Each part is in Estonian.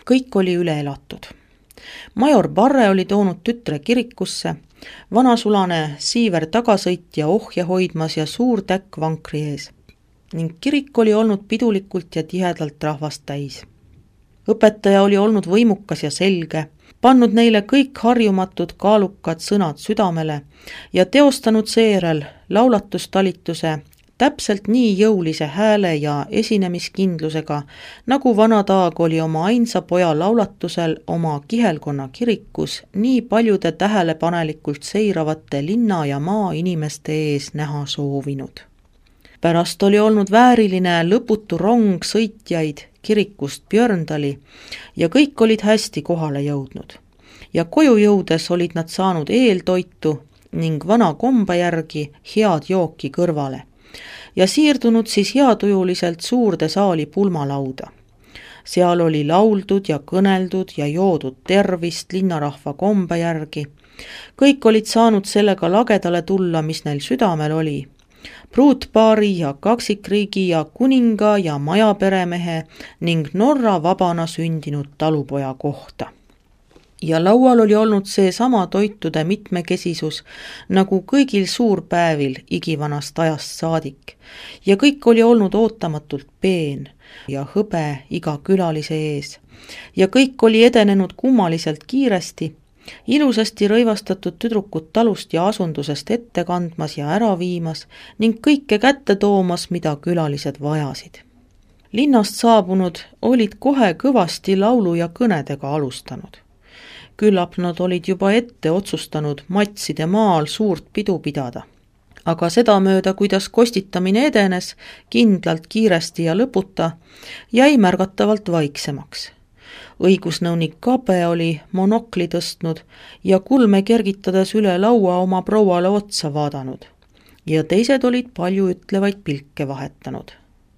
kõik oli üle elatud. Major Barre oli toonud tütre kirikusse, vanasulane Siiver tagasõitja ohje hoidmas ja suur täkk vankri ees. Ning kirik oli olnud pidulikult ja tihedalt rahvast täis. Õpetaja oli olnud võimukas ja selge, pannud neile kõik harjumatud kaalukad sõnad südamele ja teostanud seejärel laulatustalituse täpselt nii jõulise hääle ja esinemiskindlusega, nagu vana Taag oli oma ainsa poja laulatusel oma kihelkonna kirikus nii paljude tähelepanelikult seiravate linna ja maa inimeste ees näha soovinud. Pärast oli olnud vääriline lõputu rong sõitjaid kirikust Björndali ja kõik olid hästi kohale jõudnud. Ja koju jõudes olid nad saanud eeltoitu ning vana komba järgi head jooki kõrvale ja siirdunud siis heatujuliselt suurde saali pulmalauda. Seal oli lauldud ja kõneldud ja joodud tervist linnarahva komba järgi. Kõik olid saanud sellega lagedale tulla, mis neil südamel oli. Pruutpaari ja kaksikriigi ja kuninga ja majaperemehe ning Norra vabana sündinud talupoja kohta. Ja laual oli olnud see sama toitude mitmekesisus, nagu kõigil suurpäevil igivanast ajast saadik. Ja kõik oli olnud ootamatult peen ja hõbe iga külalise ees. Ja kõik oli edenenud kummaliselt kiiresti, ilusasti rõivastatud tüdrukut talust ja asundusest ette kandmas ja ära viimas ning kõike kätte toomas, mida külalised vajasid. Linnast saabunud olid kohe kõvasti laulu ja kõnedega alustanud. Küllap nad olid juba ette otsustanud Matside maal suurt pidu pidada. Aga seda mööda, kuidas kostitamine edenes, kindlalt kiiresti ja lõputa, jäi märgatavalt vaiksemaks. Õigusnõunik Kabe oli monokli tõstnud ja kulme kergitades üle laua oma prouale otsa vaadanud. Ja teised olid palju ütlevaid pilke vahetanud.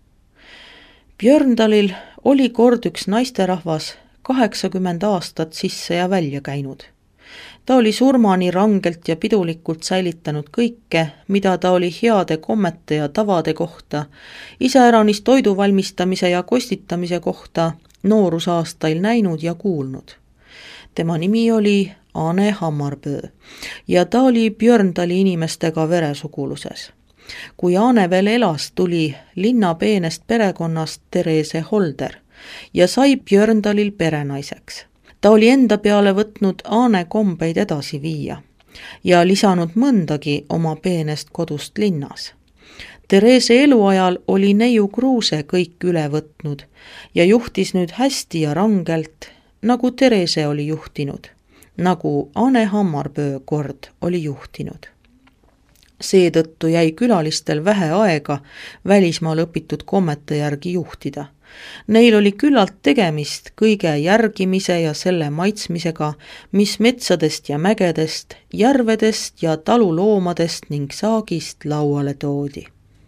Björndalil oli kord üks naisterahvas 80 aastat sisse ja välja käinud. Ta oli surmani rangelt ja pidulikult säilitanud kõike, mida ta oli heade kommete ja tavade kohta, iseäranis toidu valmistamise ja kostitamise kohta noorusaastail näinud ja kuulnud. Tema nimi oli Ane Hammarpöö ja ta oli Björndali inimestega veresuguluses. Kui Ane veel elas, tuli linna peenest perekonnast Therese Holder ja sai Björndalil perenaiseks. Ta oli enda peale võtnud Ane kombeid edasi viia ja lisanud mõndagi oma peenest kodust linnas. Therese eluajal oli neiu Kruuse kõik üle võtnud ja juhtis nüüd hästi ja rangelt, nagu Therese oli juhtinud, nagu Ane Hammarpöö kord oli juhtinud. Seetõttu jäi külalistel vähe aega välismaal õpitud kommete järgi juhtida. Neil oli küllalt tegemist kõige järgimise ja selle maitsmisega, mis metsadest ja mägedest, järvedest ja taluloomadest ning saagist lauale toodi.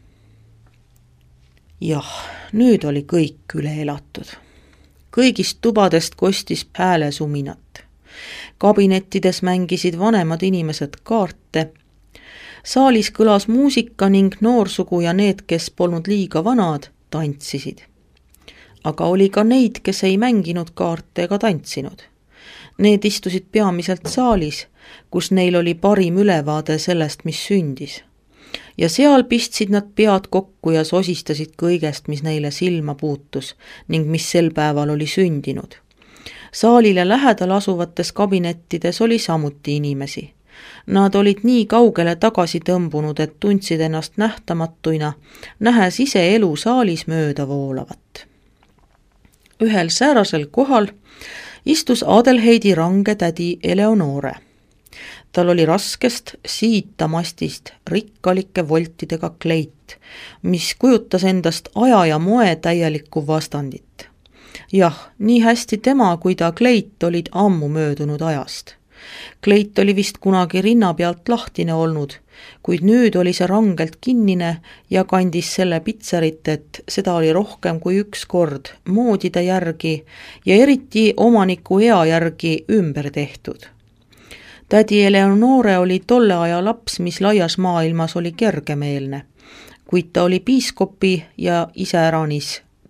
Jah, nüüd oli kõik üle elatud. Kõigist tubadest kostis häälesuminat. Kabinettides mängisid vanemad inimesed kaarte. Saalis kõlas muusika ning noorsugu ja need, kes polnud liiga vanad, tantsisid. Aga oli ka neid, kes ei mänginud kaarte ega tantsinud. Need istusid peamiselt saalis, kus neil oli parim ülevaade sellest, mis sündis. Ja seal pistsid nad pead kokku ja sosistasid kõigest, mis neile silma puutus ning mis sel päeval oli sündinud. Saalile lähedal asuvates kabinettides oli samuti inimesi. Nad olid nii kaugele tagasi tõmbunud, et tundsid ennast nähtamatuina, nähes ise elu saalis mööda voolavat. Ühel säärasel kohal istus Adelheidi range tädi Eleonore. Tal oli raskest siitamastist rikkalike voltidega kleit, mis kujutas endast aja ja moe täielikku vastandit. Jah, nii hästi tema kui ta kleit olid ammu möödunud ajast. Kleit oli vist kunagi rinna pealt lahtine olnud, kuid nüüd oli see rangelt kinnine ja kandis selle pitserit, et seda oli rohkem kui üks kord moodide järgi ja eriti omaniku ea järgi ümber tehtud. Tädi Eleonore oli tolle aja laps, mis laias maailmas oli kergemeelne, kuid ta oli piiskopi ja iseäranis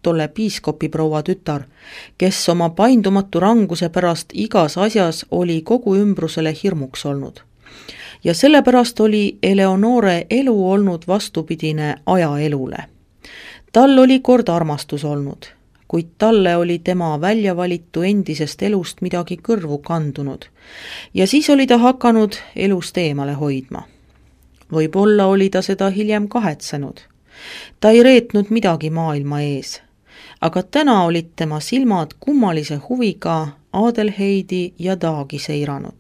tolle piiskopi proua tütar, kes oma paindumatu ranguse pärast igas asjas oli kogu ümbrusele hirmuks olnud. Ja sellepärast oli Eleonore elu olnud vastupidine ajaelule. Tal oli kord armastus olnud, kuid talle oli tema väljavalitu endisest elust midagi kõrvu kandunud ja siis oli ta hakanud elust eemale hoidma. Võib-olla oli ta seda hiljem kahetsenud. Ta ei reetnud midagi maailma ees, aga täna olid tema silmad kummalise huviga Adelheidi ja Daagi seiranud.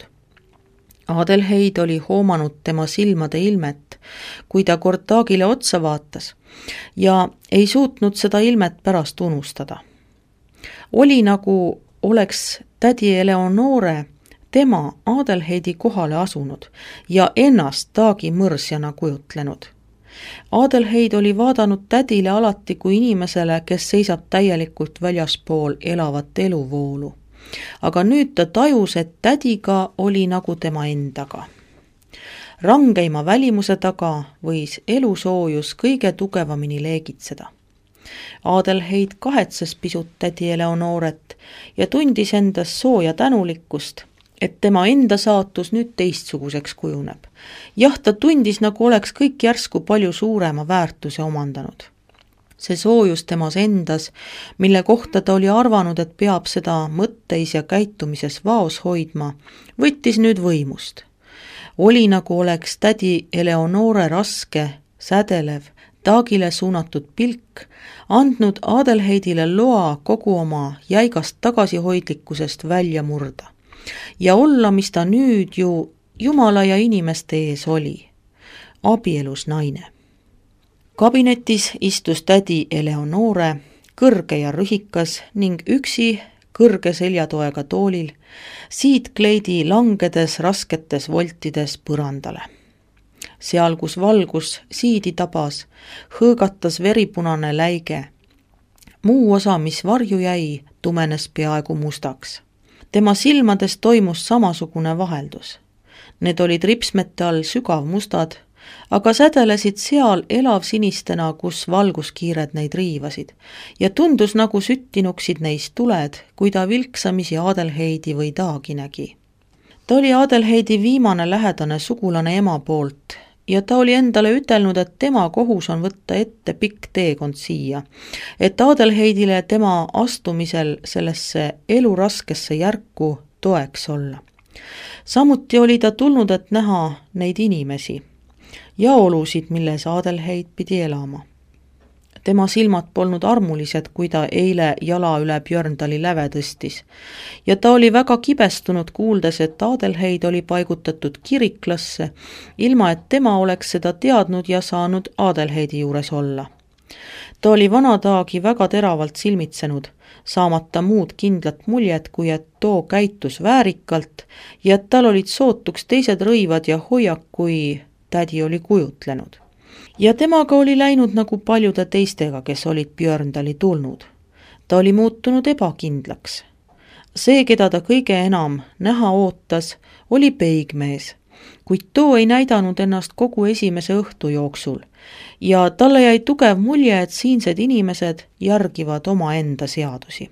Adelheid oli hoomanud tema silmade ilmet, kui ta kord Daagile otsa vaatas ja ei suutnud seda ilmet pärast unustada. Oli nagu oleks tädi Eleonore tema Adelheidi kohale asunud ja ennast Daagi mõrsjana kujutlenud. Adelheid oli vaadanud tädile alati kui inimesele, kes seisab täielikult väljaspool elavat eluvoolu. Aga nüüd ta tajus, et tädiga oli nagu tema endaga. Rangeima välimuse taga võis elusoojus kõige tugevamini leegitseda. Adelheid kahetses pisut tädi Eleonoret ja tundis endas sooja tänulikkust, et tema enda saatus nüüd teistsuguseks kujuneb. Jah, ta tundis, nagu oleks kõik järsku palju suurema väärtuse omandanud. See soojus temas endas, mille kohta ta oli arvanud, et peab seda mõtteis ja käitumises vaos hoidma, võttis nüüd võimust. Oli nagu oleks tädi Eleonore raske, sädelev, Daagile suunatud pilk, andnud Adelheidile loa kogu oma jäigast tagasihoidlikkusest välja murda ja olla, mis ta nüüd ju Jumala ja inimeste ees oli, abielus naine. Kabinetis istus tädi Eleonore, kõrge ja rühikas ning üksi kõrge seljatoega toolil, siitkleidi langedes rasketes voltides põrandale. Seal, kus valgus siidi tabas, hõõgatas veripunane läige. Muu osa, mis varju jäi, tumenes peaaegu mustaks. Tema silmades toimus samasugune vaheldus. Need olid ripsmete all sügavmustad, aga sädelesid seal elavsinistena, kus valguskiired neid riivasid ja tundus nagu süttinuksid neist tuled, kui ta vilksamisi Adelheidi või Daagi nägi. Ta oli Adelheidi viimane lähedane sugulane ema poolt ja ta oli endale ütelnud, et tema kohus on võtta ette pikk teekond siia, et Adelheidile tema astumisel sellesse eluraskesse järku toeks olla. Samuti oli ta tulnud, et näha neid inimesi ja olusid, milles Adelheid pidi elama. Tema silmad polnud armulised, kui ta eile jala üle Björndali läve tõstis ja ta oli väga kibestunud, kuuldes, et Adelheid oli paigutatud kiriklasse, ilma et tema oleks seda teadnud ja saanud Adelheidi juures olla. Ta oli vana Daagi väga teravalt silmitsenud, saamata muud kindlat muljet, kui et too käitus väärikalt ja et tal olid sootuks teised rõivad ja hoiak, kui tädi oli kujutlenud. Ja temaga oli läinud nagu paljude teistega, kes olid Björndali tulnud. Ta oli muutunud ebakindlaks. See, keda ta kõige enam näha ootas, oli peigmees, kuid too ei näidanud ennast kogu esimese õhtu jooksul ja talle jäi tugev mulje, et siinsed inimesed järgivad omaenda seadusi.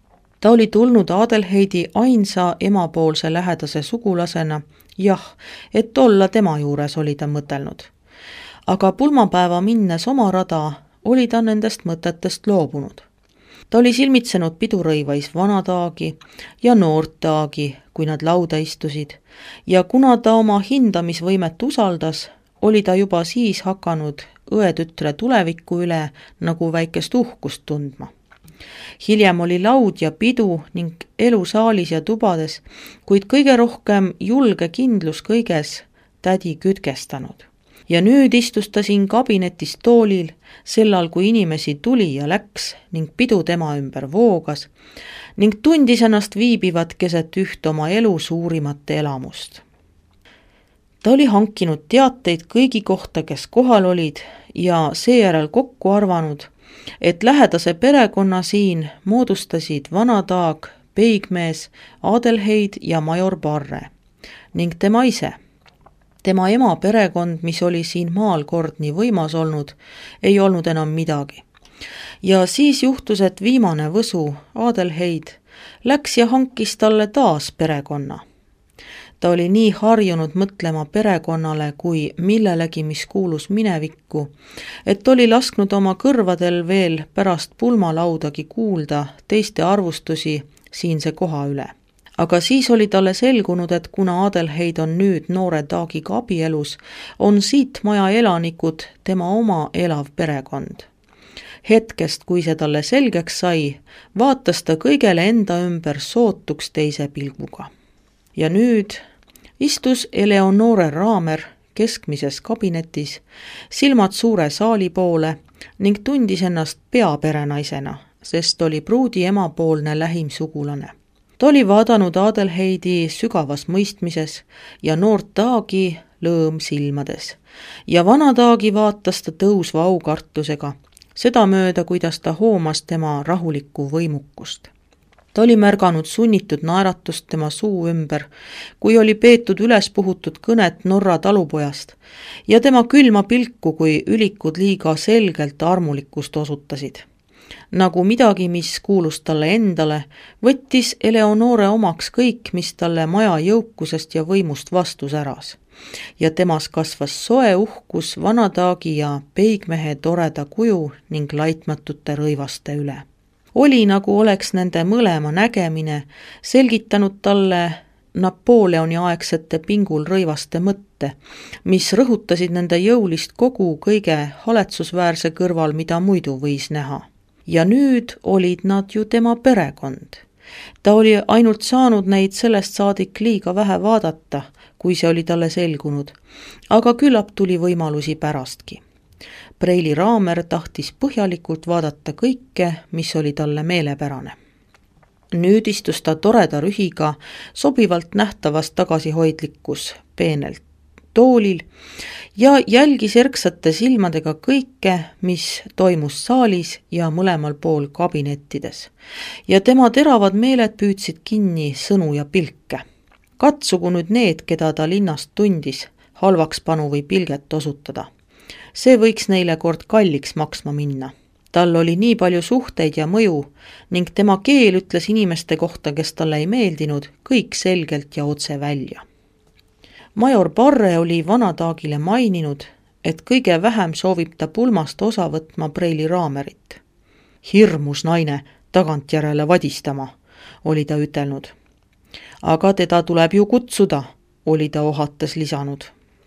Ta oli tulnud Adelheidi ainsa emapoolse lähedase sugulasena, jah, et olla tema juures oli ta mõtelnud. Aga pulmapäeva minnes oma rada oli ta nendest mõtetest loobunud. Ta oli silmitsenud pidurõivais vana Daagi ja noort Daagi, kui nad lauda istusid, ja kuna ta oma hindamisvõimet usaldas, oli ta juba siis hakanud õetütre tuleviku üle nagu väikest uhkust tundma. Hiljem oli laud ja pidu ning elu saalis ja tubades, kuid kõige rohkem julge kindlus kõiges tädi kütkestanud. Ja nüüd istus ta siin kabinetis toolil, sellal kui inimesi tuli ja läks ning pidu tema ümber voogas ning tundis ennast viibivat keset üht oma elu suurimat elamust. Ta oli hankinud teateid kõigi kohta, kes kohal olid ja seejärel kokku arvanud, et lähedase perekonna siin moodustasid vana Daag, peigmees, Adelheid ja major Barre ning tema ise. Tema ema perekond, mis oli siin maal kord nii võimas olnud, ei olnud enam midagi. Ja siis juhtus, et viimane võsu, Adelheid, läks ja hankis talle taas perekonna. Ta oli nii harjunud mõtlema perekonnale kui millelegi, mis kuulus minevikku, et oli lasknud oma kõrvadel veel pärast pulmalaudagi kuulda teiste arvustusi siinse koha üle. Aga siis oli talle selgunud, et kuna Adelheid on nüüd noore Taagiga abielus, on siit maja elanikud tema oma elav perekond. Hetkest, kui see talle selgeks sai, vaatas ta kõigele enda ümber sootuks teise pilguga. Ja nüüd istus Eleonore Raamer keskmises kabinetis, silmad suure saali poole ning tundis ennast peaperenaisena, sest oli pruudi emapoolne lähim sugulane. Ta oli vaadanud Adelheidi sügavas mõistmises ja noort Taagi lõõm silmades. Ja vana Taagi vaatas ta tõusva aukartusega, seda mööda, kuidas ta hoomas tema rahulikku võimukust. Ta oli märganud sunnitud naeratust tema suu ümber, kui oli peetud üles puhutud kõnet Norra talupojast ja tema külma pilku, kui ülikud liiga selgelt armulikkust osutasid. Nagu midagi, mis kuulus talle endale, võttis Eleonore omaks kõik, mis talle maja jõukusest ja võimust vastu säras. Ja temas kasvas soe uhkus vana Taagi ja peigmehe toreda kuju ning laitmatute rõivaste üle. Oli nagu oleks nende mõlema nägemine selgitanud talle Napoleoni aegsete pingul rõivaste mõtte, mis rõhutasid nende jõulist kogu kõige haletsusväärse kõrval, mida muidu võis näha. Ja nüüd olid nad ju tema perekond. Ta oli ainult saanud neid sellest saadik liiga vähe vaadata, kui see oli talle selgunud, aga küllap tuli võimalusi pärastki. Preili Raamer tahtis põhjalikult vaadata kõike, mis oli talle meelepärane. Nüüd istus ta toreda rühiga, sobivalt nähtavas tagasihoidlikkus peenelt toolil ja jälgis erksate silmadega kõike, mis toimus saalis ja mõlemal pool kabinettides. Ja tema teravad meeled püüdsid kinni sõnu ja pilke. Katsugu nüüd need, keda ta linnast tundis, halvaks panu või pilget osutada. See võiks neile kord kalliks maksma minna. Tal oli nii palju suhteid ja mõju ning tema keel ütles inimeste kohta, kes talle ei meeldinud, kõik selgelt ja otse välja. Major Parre oli vana Taagile maininud, et kõige vähem soovib ta pulmast osa võtma Preili Raamerit. Hirmus naine tagantjärele vadistama, oli ta ütelnud. Aga teda tuleb ju kutsuda, oli ta ohates lisanud.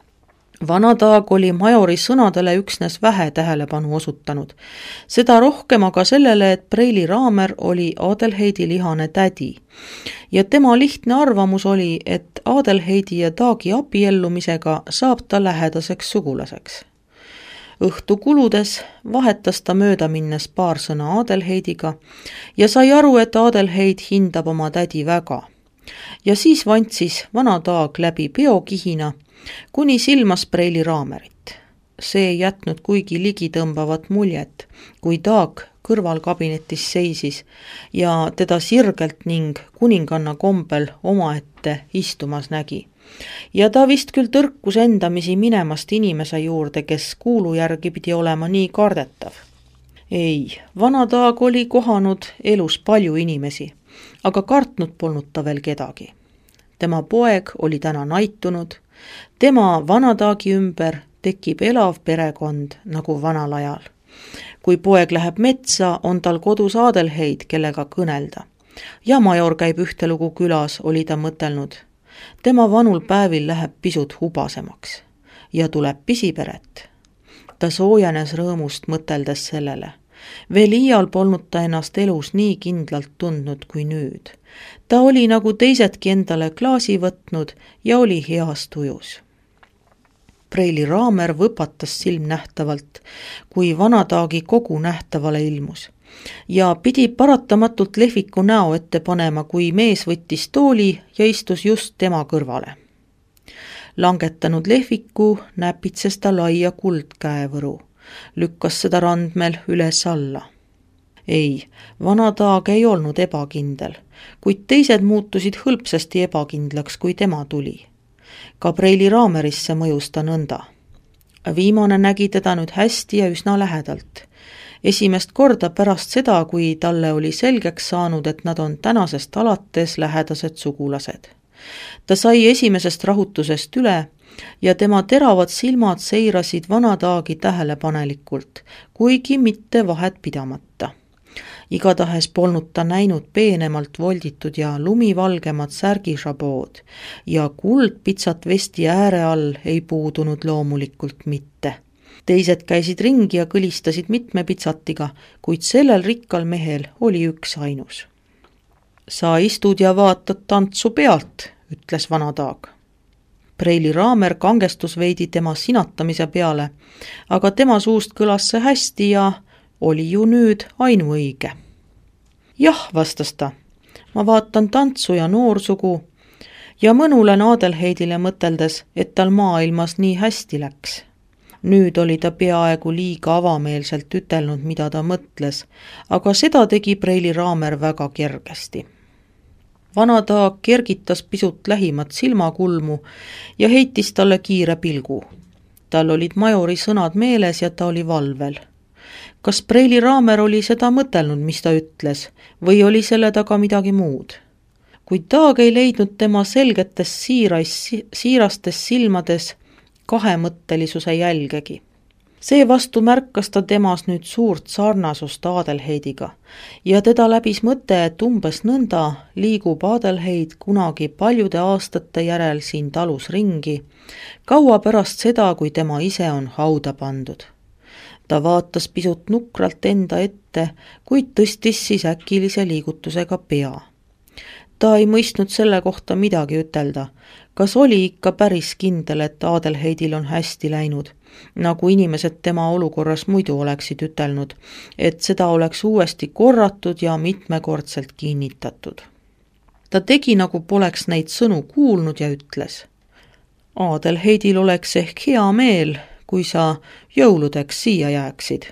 Vana Taag oli majori sõnadele üksnes vähe tähelepanu osutanud. Seda rohkem aga sellele, et Preili Raamer oli Adelheidi lihane tädi. Ja tema lihtne arvamus oli, et Adelheidi ja Taagi abiellumisega saab ta lähedaseks sugulaseks. Õhtu kuludes vahetas ta mööda minnes paar sõna Adelheidiga ja sai aru, et Adelheid hindab oma tädi väga. Ja siis vantsis vana Taag läbi peokihina, kuni silmas Preili Raamerit. See ei jätnud kuigi ligitõmbavat muljet, kui Taag kõrvalkabinetis seisis ja teda sirgelt ning kuninganna kombel omaette istumas nägi. Ja ta vist küll tõrkus endamisi minemast inimese juurde, kes kuulu järgi pidi olema nii kardetav. Ei, vana Taag oli kohanud elus palju inimesi, aga kartnud polnud ta veel kedagi. Tema poeg oli täna naitunud, tema vana Taagi ümber tekib elav perekond nagu vanal ajal. Kui poeg läheb metsa, on tal kodus Adelheid, kellega kõnelda. Ja major käib ühtelugu külas, oli ta mõtelnud. Tema vanul päevil läheb pisut hubasemaks ja tuleb pisiperet. Ta soojenes rõõmust mõteldes sellele. Veel iial polnud ta ennast elus nii kindlalt tundnud kui nüüd. Ta oli nagu teisedki endale klaasi võtnud ja oli heas tujus. Preili Raamer võpatas silmnähtavalt, kui vana Taagi kogu nähtavale ilmus ja pidi paratamatult lehviku näo ette panema, kui mees võttis tooli ja istus just tema kõrvale. Langetanud lehviku näpitses ta laia kuldkäevõru, lükkas seda randmel üles alla. Ei, vana Taag ei olnud ebakindel, kuid teised muutusid hõlpsasti ebakindlaks, kui tema tuli. Ka Preili Raamerisse mõjus ta nõnda. Viimane nägi teda nüüd hästi ja üsna lähedalt. Esimest korda pärast seda, kui talle oli selgeks saanud, et nad on tänasest alates lähedased sugulased. Ta sai esimesest rahutusest üle ja tema teravad silmad seirasid vanataagi tähelepanelikult, kuigi mitte vahet pidamata. Igatahes polnud ta näinud peenemalt volditud ja lumivalgemad särgišabood ja kuldpitsat vesti ääre all ei puudunud loomulikult mitte. Teised käisid ringi ja kõlistasid mitme pitsatiga, kuid sellel rikkal mehel oli üks ainus. Sa istud ja vaatad tantsu pealt, ütles vanataag. Preili Raamer kangestus veidi tema sinatamise peale, aga tema suust kõlas see hästi ja oli ju nüüd ainuõige. Jah, vastas ta, ma vaatan tantsu ja noorsugu ja mõnulen Adelheidile mõteldes, et tal maailmas nii hästi läks. Nüüd oli ta peaaegu liiga avameelselt ütelnud, mida ta mõtles, aga seda tegi Preili Raamer väga kergesti. Vanataag kergitas pisut lähimat silmakulmu ja heitis talle kiire pilgu. Tal olid majori sõnad meeles ja ta oli valvel. Kas Preili Raamer oli seda mõtelnud, mis ta ütles, või oli selle taga midagi muud? Kuid Taag ei leidnud tema selgetes siirastes silmades kahemõttelisuse jälgegi. Seevastu märkas ta temas nüüd suurt sarnasust Adelheidiga ja teda läbis mõte, et umbes nõnda liigub Adelheid kunagi paljude aastate järel siin talus ringi, kaua pärast seda, kui tema ise on hauda pandud. Ta vaatas pisut nukralt enda ette, kuid tõstis siis äkilise liigutusega pea. Ta ei mõistnud selle kohta midagi ütelda, kas oli ikka päris kindel, et Adelheidil on hästi läinud, nagu inimesed tema olukorras muidu oleksid ütelnud, et seda oleks uuesti korratud ja mitmekordselt kinnitatud. Ta tegi, nagu poleks neid sõnu kuulnud ja ütles: Adelheidil oleks ehk hea meel, kui sa jõuludeks siia jääksid.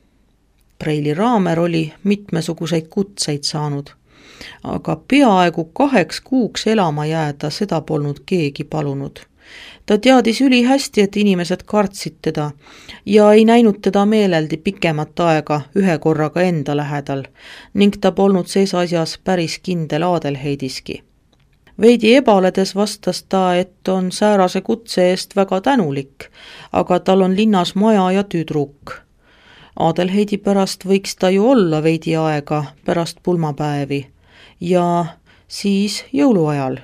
Preili Raamer oli mitmesuguseid kutseid saanud, aga peaaegu 2 kuuks elama jääda seda polnud keegi palunud. Ta teadis ülihästi, et inimesed kartsid teda ja ei näinud teda meeleldi pikemat aega ühe korraga enda lähedal ning ta polnud sees asjas päris kindel Adelheidiski. Veidi ebaledes vastas ta, et on säärase kutse eest väga tänulik, aga tal on linnas maja ja tüdruk. Adelheidi pärast võiks ta ju olla veidi aega pärast pulmapäevi ja siis jõuluajal.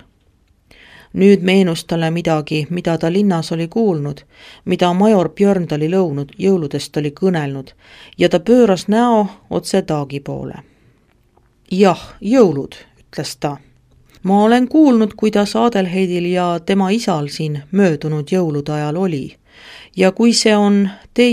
Nüüd meenus talle midagi, mida ta linnas oli kuulnud, mida major Björndali lõunud jõuludest oli kõnelnud ja ta pööras näo otse Taagi poole. Jah, jõulud, ütles ta. Ma olen kuulnud, kuidas Adelheidil ja tema isal siin möödunud jõulude ajal oli. Ja kui see on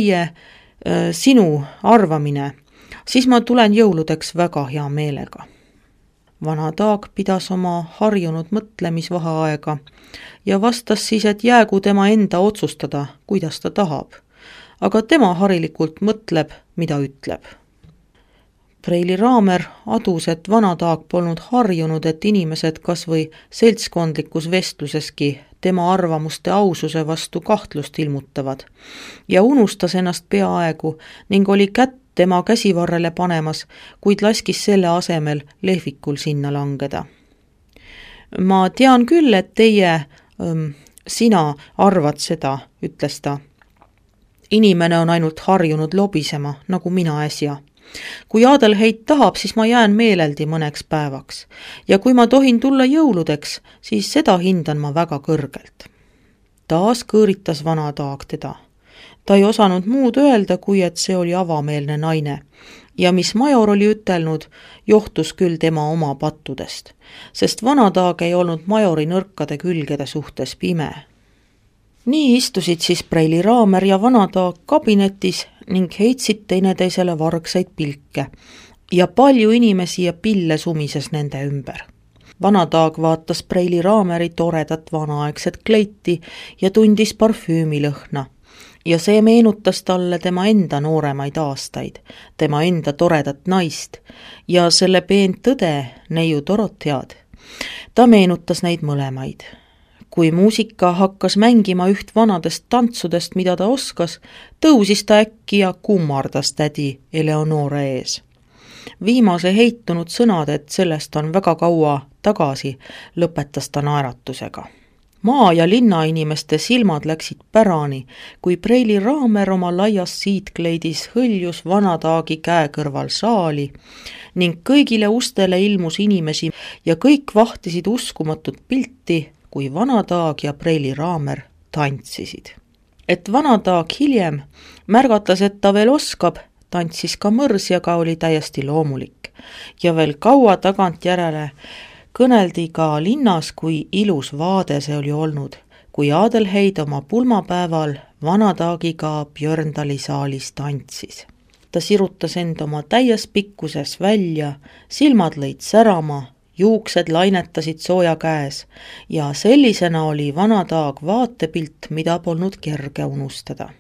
sinu arvamine, siis ma tulen jõuludeks väga hea meelega. Vanataag pidas oma harjunud mõtlemisvaheaega ja vastas siis, et jäägu tema enda otsustada, kuidas ta tahab, aga tema harilikult mõtleb, mida ütleb. Preili Raamer adus, et vanataag polnud harjunud, et inimesed kas või seltskondlikus vestluseski tema arvamuste aususe vastu kahtlust ilmutavad ja unustas ennast peaaegu ning oli kätt tema käsivarrele panemas, kuid laskis selle asemel lehvikul sinna langeda. Ma tean küll, et sina arvad seda, ütles ta. Inimene on ainult harjunud lobisema, nagu mina äsja. Kui Adelheid tahab, siis ma jään meeleldi mõneks päevaks ja kui ma tohin tulla jõuludeks, siis seda hindan ma väga kõrgelt. Taas kõõritas vanataag teda. Ta ei osanud muud öelda, kui et see oli avameelne naine ja mis major oli ütelnud, johtus küll tema oma pattudest, sest vanataag ei olnud majori nõrkade külgede suhtes pime. Nii istusid siis Preili Raamer ja vanataag kabinetis ning heitsid teineteisele vargsaid pilke ja palju inimesi ja pille sumises nende ümber. Vanataag vaatas Preili Raameri toredat vanaaegset kleiti ja tundis parfüümilõhna ja see meenutas talle tema enda nooremaid aastaid, tema enda toredat naist ja selle peent tõde, neiu Dorothead. Ta meenutas neid mõlemaid. Kui muusika hakkas mängima üht vanadest tantsudest, mida ta oskas, tõusis ta äkki ja kummardas tädi Eleonore ees. Viimase heitunud sõnad, et sellest on väga kaua tagasi, lõpetas ta naeratusega. Maa- ja linnainimeste silmad läksid pärani, kui Preili Raamer oma laias siitkleidis hõljus vanataagi käe kõrval saali ning kõigile ustele ilmus inimesi ja kõik vahtisid uskumatut pilti, kui vanataag ja Preili Raamer tantsisid. Et vanataag hiljem märgatas, et ta veel oskab, tantsis ka mõrsjaga, oli täiesti loomulik. Ja veel kaua tagantjärele kõneldi ka linnas, kui ilus vaade see oli olnud, kui Adelheid oma pulmapäeval vanataagiga Björndali saalis tantsis. Ta sirutas end oma täies pikkuses välja, silmad lõid särama, juuksed lainetasid sooja käes ja sellisena oli vanataag vaatepilt, mida polnud kerge unustada.